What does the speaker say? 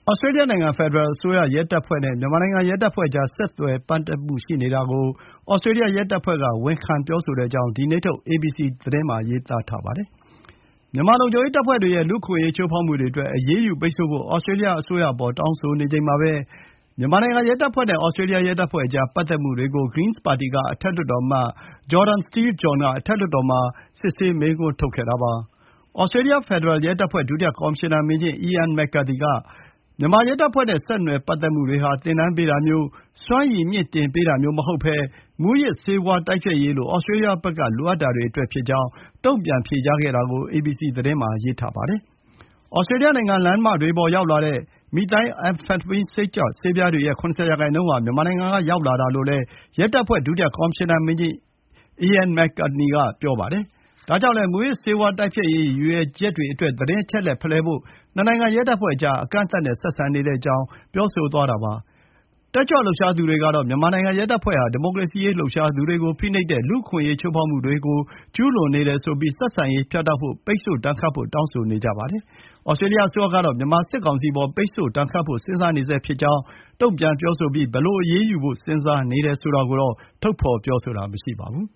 စတြေးလျနိုင်ငံဖက်ဒရယ်အစိုးရရဲတပ်ဖွဲ့နဲ့မြန်မာနိုင်ငံရဲတပ်ဖွဲ့ကြား ဆက်သွယ်ပတ်သက်မှုရှိနေတာကိုဩစတြေးလျရဲတပ်ဖွဲ့ကဝန်ခံပြောဆိုကြောင်းဒီနေ့ထုတ် ABC သတင်းမှာရေးထားပါတယ်။မြန်မာလုံခြုံရေးတပ်ဖွဲ့တွေရဲ့လူ့အခွင့်အရေးချိုးဖောက်မှုတွေအတွက်အရေးယူပိတ်ဆို့ဖို့ဩစတြေးလျအစိုးရအပေါ်တောင်းဆိုနေချိန်မှာပဲမြန်မာနိုင်ငံရဲတပ်ဖွဲ့နဲ့ဩစတြေးလျရဲတပ်ဖွဲ့ကြားပတ်သက်မှုတွေကို Greens ပါတီကအထက်လွှတ်တော်အမတ် Jordan Steele John ကအထက်လွှတ်တော်မှာစစ်ဆေးမေးခွန်းထုတ်ခဲ့တာပါ။ဩစတြေးလျဖက်ဒရယ်ရဲတပ်ဖွဲ့ ဒုတိယကော်မရှင်နာမင်းကြီး Ian McCarthy ကမြန်မာရဲတပ်ဖွဲ့နဲ့ဆက်နွယ်ပတ်သက်မှုတွေဟာသင်တန်းပေးတာမျိုး၊ စွမ်းရည်မြှင့်တင်ပေးတာမျိုးမဟုတ်ဘဲမူးယစ်ဆေးဝါးတိုက်ဖျက်ရေးလိုဩစတြေးလျဘက်ကလိုအပ်တာတွေအတွက်ဖြစ်ကြောင်းတုံ့ပြန်ဖြေကြားခဲ့တာကို ABC သတင်းမှာရေးထားပါတယ်။ဩစတြေးလျနိုင်ငံလမ်းမတွေပေါ်ရောက်လာတဲ့မီသိုင်းအမ်ဖက်တမင်းစိတ်ကြွဆေးပြားတွေရဲ့ ၇၀% ဟာမြန်မာနိုင်ငံကရောက်လာတာလို့လည်းရဲတပ်ဖွဲ့ဒုတိယကော်မရှင်နာမင်းကြီး Ian McCarthy ကပြောပါတယ်။ဒါကြောင့်လည်းမူးယစ်ဆေးဝါးတိုက်ဖျက်ရေးရည်ရွယ်ချက်တွေအတွက်သတင်းအချက်အလက်ဖလှယ်ဖို့နှစ်နိုင်ငံရဲတပ်ဖွဲ့ကြားအကန့်အသတ်နဲ့ဆက်ဆံနေကြောင်းပြောဆိုသွားတာပါ။တက်ကြွလှုပ်ရှားသူတွေကတော့မြန်မာနိုင်ငံရဲတပ်ဖွဲ့ဟာဒီမိုကရေစီရေးလှုပ်ရှားသူတွေကိုဖိနှိပ်တဲ့လူ့အခွင့်အရေးချိုးဖောက်မှုတွေကိုကျူးလွန်နေတယ်ဆိုပြီးဆက်ဆံရေးဖြတ်တောက်ဖို့ပိတ်ဆို့ဒဏ်ခတ်ဖို့တောင်းဆိုနေကြပါတယ်။ဩစတြေးလျအစိုးရကတော့မြန်မာစစ်ကောင်စီအပေါ်ပိတ်ဆို့ဒဏ်ခတ်ဖို့စဉ်းစားနေဆဲဖြစ်ကြောင်းတုံ့ပြန်ပြောဆိုပြီးဘယ်လိုအရေးယူဖို့စဉ်းစားနေတယ်ဆိုတာကိုတော့ထုတ်ဖော်ပြောဆိုတာမရှိပါဘူး